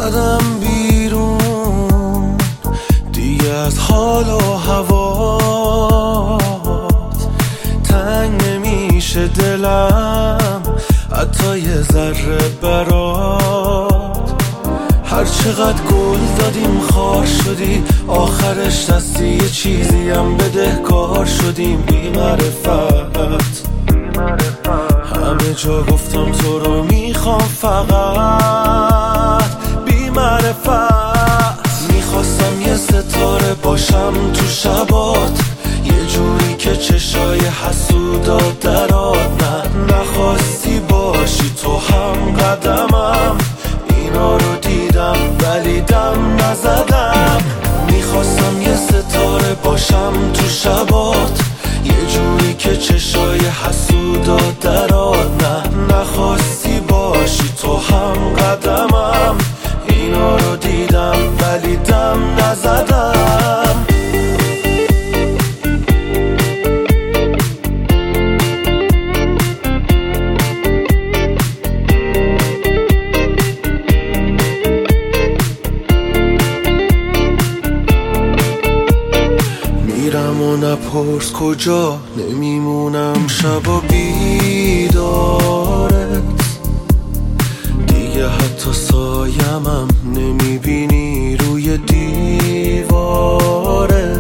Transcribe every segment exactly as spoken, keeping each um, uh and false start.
زدم بیرون دیگه از حال و هوات، تنگ نمیشه دلم حتی یه ذره برات. هر چقدر گل دادیم خار شدی، آخرش دستی یه چیزی هم بدهکار شدیم. بی معرفت همه جا گفتم تو رو میخوام، فقط بی معرفت. میخواستم یه ستاره باشم تو شبات، یه جوری که چشای حسودات درات. نه نخواستی باشی تو هم قدمم، اینا رو دیدم ولی دم نزدم. میخواستم یه ستاره باشم تو شبات، یه جوری که چشای حسودات درات. نه نخواستی باشی تو هم قدمم، اینا رو دیدم ولی دم نزدم. میرم و نپرس کجا، نمیمونم شبا بیدارت. دیگه حتی سایمم نمیبینی روی دیوارت.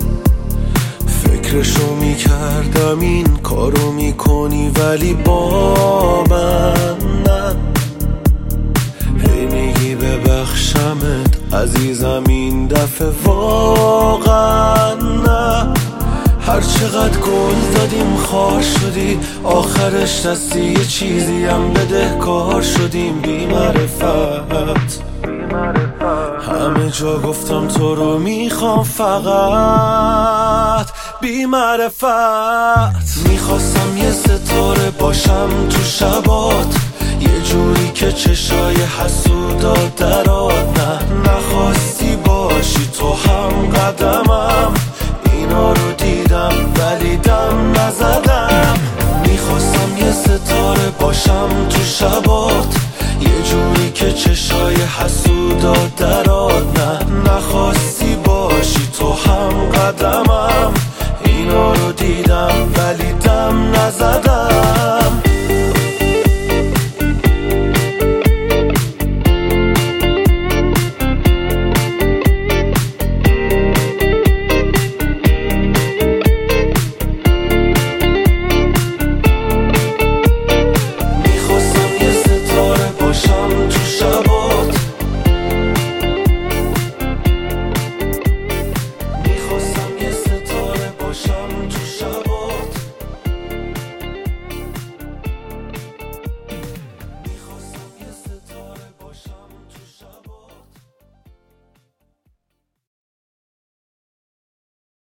فکرشو میکردم این کارو میکنی ولی با من نه. هی میگی ببخشمت عزیزم این دفعه واقعا نه. هر چقدر گل دادیم خار شدی، آخرش دستی یه چیزی هم بدهکار شدیم. بی معرفت همه جا گفتم تو رو میخوام، فقط بی معرفت. میخواستم یه ستاره باشم تو شبات، یه جوری که چشای حسودات درات. نه نخواستی باشی تو هم قدمم، اینا رو دیدم ولی دم نزدم. میخواستم یه ستاره باشم تو شبات، یه جوری که چشای